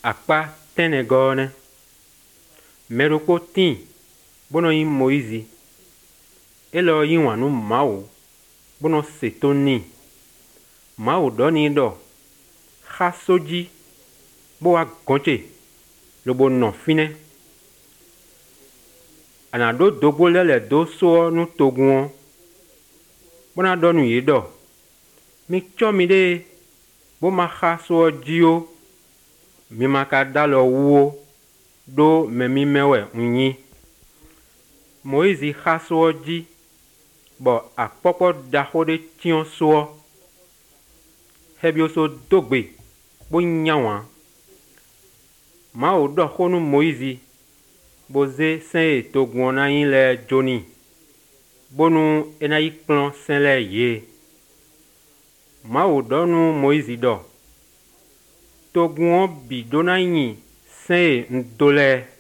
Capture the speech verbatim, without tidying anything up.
akpa tenegone meroko tin bono yin Moïse elo yin wanu mau bono setoni mau doni do khasoji bo wa gonche lobo no fine ana do dogo lele do so nu togun bona donu yido mi chomi de bo ma khaso jio mi maka dalo wo do memi mewe unyi Moïse khaso ji bo akpopo daho de tion so hebio so dogbe bo nyawa ma o do khonu Moïse boze sen togun na yin le joni bonu enayi plan sen le ye ma o donu Moïse do togun bi dona yin sen ndole